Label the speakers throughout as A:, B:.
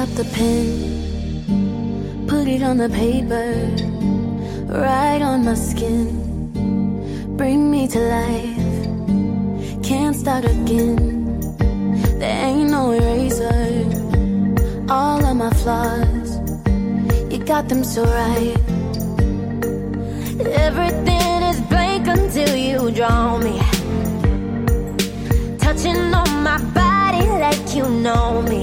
A: up the pen, put it on the paper, right on my skin. Bring me to life, can't start again. There ain't no eraser. All of my flaws, you got them so right. Everything is blank until you draw me, touching on my body like you know me.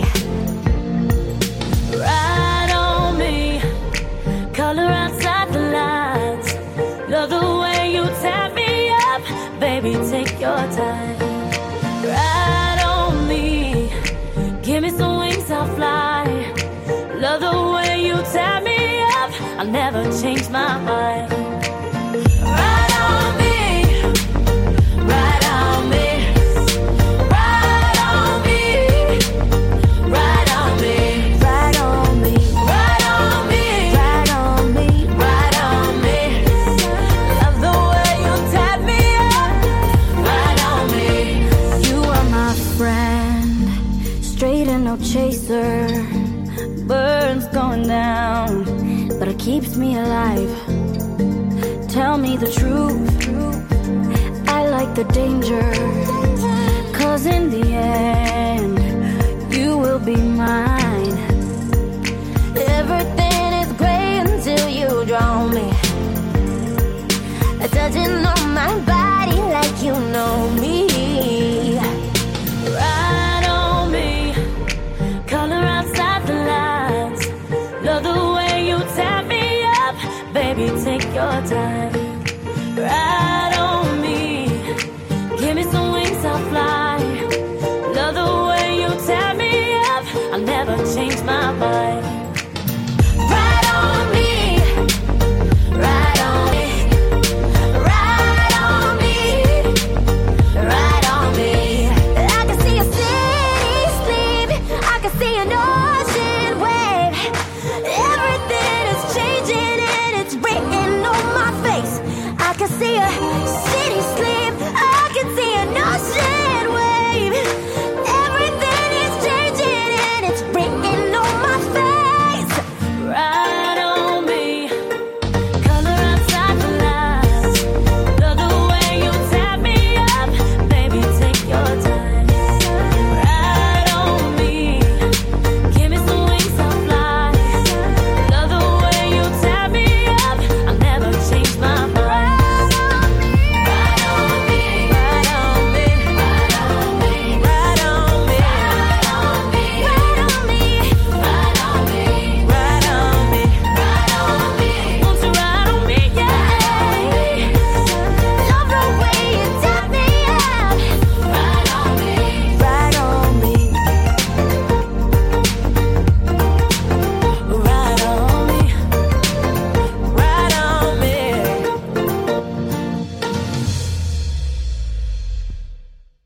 A: Ride on me, color outside the lines. Love the way you tap me up, baby, take your time. Ride on me, give me some wings, I'll fly. Love the way you tap me up, I'll never change my mind. Ride on me, ride on me, ride on me, ride on me, ride on me, ride on me, ride on me, ride on me. Love the way you tap me up, ride on me. You are my friend, straight and no chaser. Burns going down, but it keeps me alive. Tell me the truth, I like the danger, 'cause in the end, you will be mine. Everything is gray until you draw me, touching on my body like you know me. Ride on me, color outside the lines. Love the way you tap me up, baby, take your time. Ride on me, give me some wings, I'll fly. Love the way you tap me up, I'll never change my mind. Ride on me, ride on me, ride on me, ride on me. I can see a city sleep, I can see an ocean wave. Everything is changing and it's written on my face. I can see a